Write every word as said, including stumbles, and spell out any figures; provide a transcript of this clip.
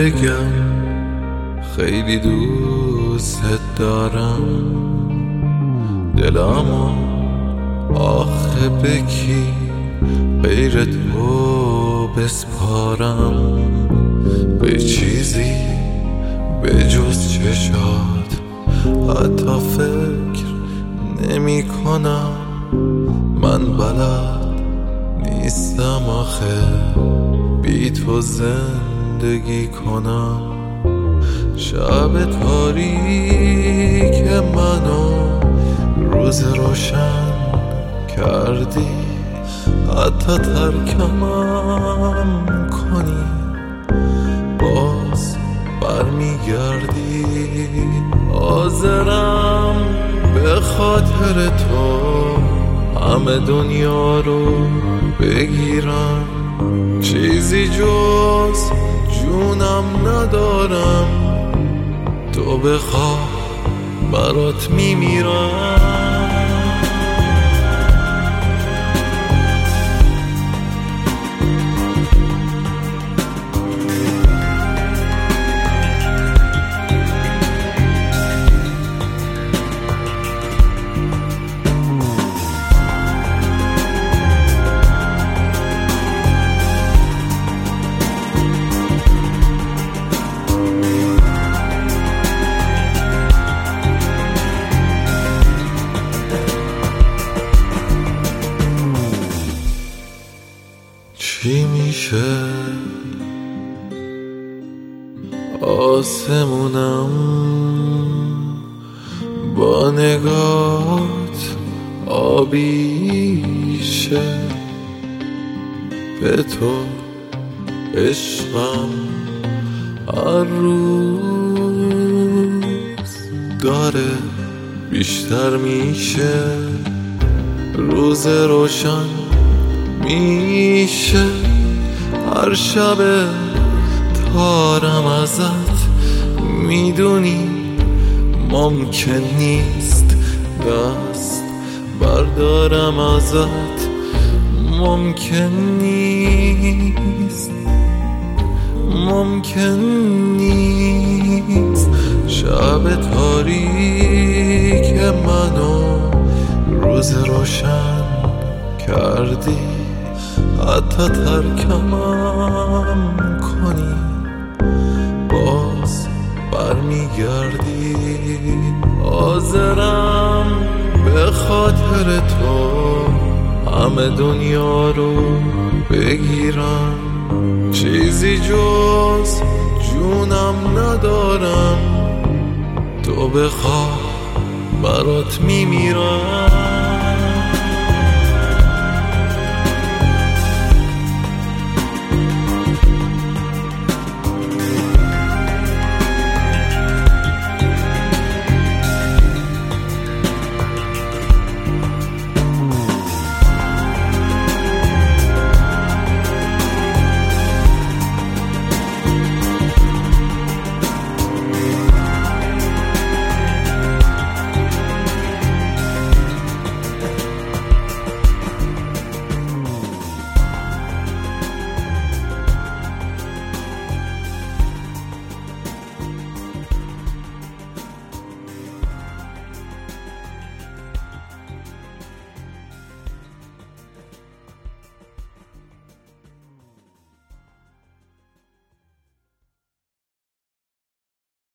بگم خیلی دوست دارم، دلمو آخه به کی غیر تو بسپارم، به چیزی به جز چشات حتی فکر نمی کنم. من بلد نیستم آخه بی تو زندگی کنم. شب تاریک منو روز روشن کردی، حتی ترکمم کنی باز برمیگردی. حاضرم به خاطر تو همه دنیا رو بگیرم، چیزی جز جونم ندارم. تو بخواه برات میمیرم. چی میشه آسمونم با نگات آبی شه؟ به تو عشقم هر روز داره بیشتر میشه، روز روشن میشه. هر شب تارم ازت میدونی ممکن نیست دست بردارم ازت، ممکن نیست ممکن نیست. شب تاریک منو روز روشن کردی، حتی ترکمم کنی باز برمیگردی. حاضرم به خاطر تو همه دنیا رو بگیرم، چیزی جز جونم ندارم. تو بخواه برات میمیرم.